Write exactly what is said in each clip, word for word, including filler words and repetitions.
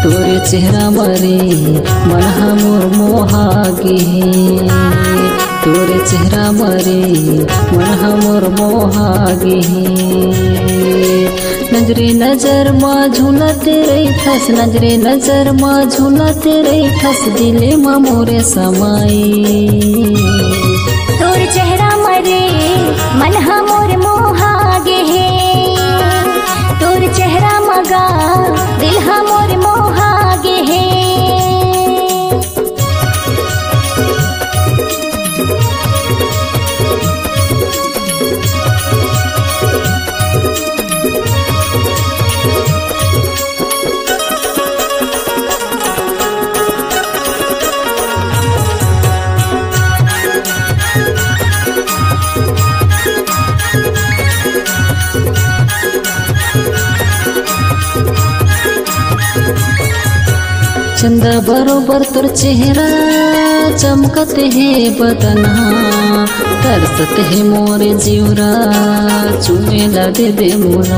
तोरे चेहरा मरे मन हमोर मोहागे तोरे चेहरा मरे मन हमोर मोहागे नजरे नजर मा झूलते रहिथस नजरे नजर मा झूलते रहिथस दिले मा मोरे समाई तोर चेहरा मरे मन हमोर मोहागे हे तोर चेहरा मगा दिल हमोर मोहागे हे चंदा बरोबर तोर चेहरा चमकते है बदना तरसते है मोरे जीवरा चुमेला दे दे मोरा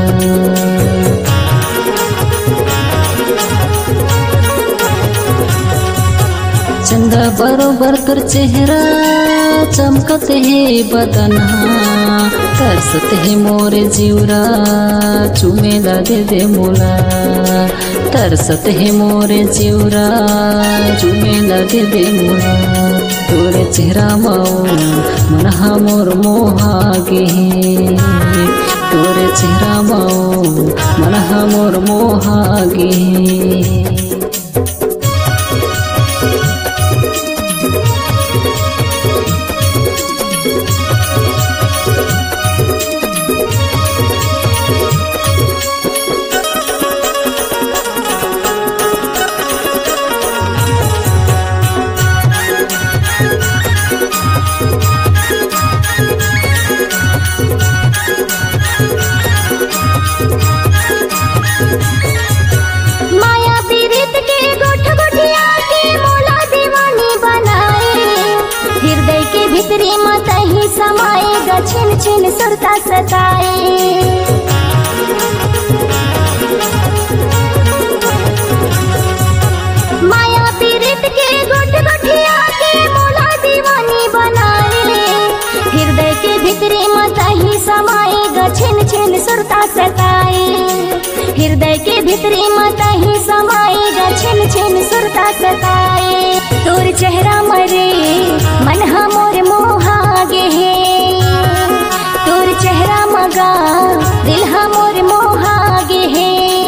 चंदा बरोबर तोर चेहरा चमकते है बदना तरसते है मोरे जीवरा चुमेला दे दे मोला तरसते है मोरे जीवरा चुमेला दे दे मोला तोरे चेहरा माओ मन हमोर मोहागे तोरे चेहरा माओ मन हमोर मोहागे भितरी मत ही समाएगा छिन छिन सुरता सताए माया पीरित के गुट गुटिया के मोला दीवानी बनाए हृदय के भितरी मत ही समाएगा छिन छिन सुरता सताए हृदय के भितरी मत ही समाएगा छिन छिन सुरता सताए तोर चेहरा मरे मन हमोर मोहागे हे तोर चेहरा मगा दिल हमोर मोहागे हे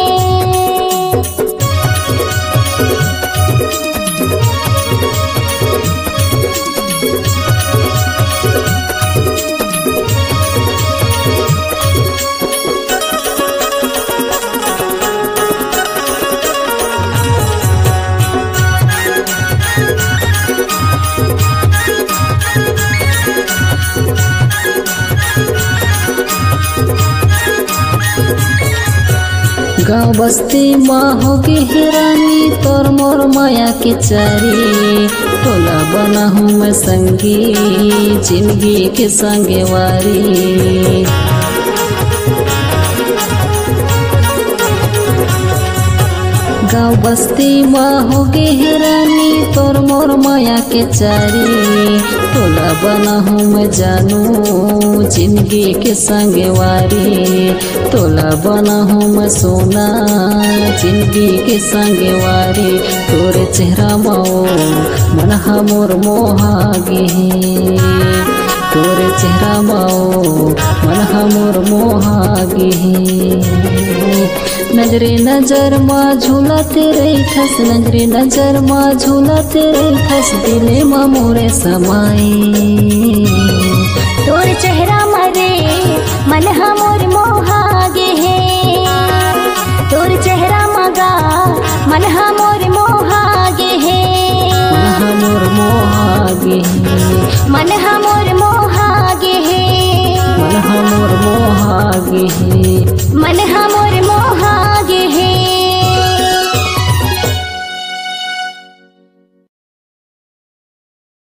गाँव बस्ती माँ होगे हेरानी तोर मोर माया के चारी टोला बना हूँ मैं संगी जिंदगी के संगे वारी गाँव बस्ती माँ होगे हेरानी तोर मोर माया के चारी टोला बना हूँ मैं जानू जिंदगी के संगे वारी तोला बना हूँ मैं सोना जिंदगी के संगे वारी तोरे चेहरा माओ मन हमोर मोहागे तोरे चेहरा माओ मन हमोर मोहागे नजरे नजर मा झूलते रहिथस नजरे नजर मा झूलते रहिथस दिले मा मोरे समाई तोर चेहरा मरे मन हमोर मोहागे हे तोर चेहरा मगा मन हमोर मोहागे हे मन हमोर मोहागे मन हमोर मोहागे हे मन हमोर मोहागे मन हम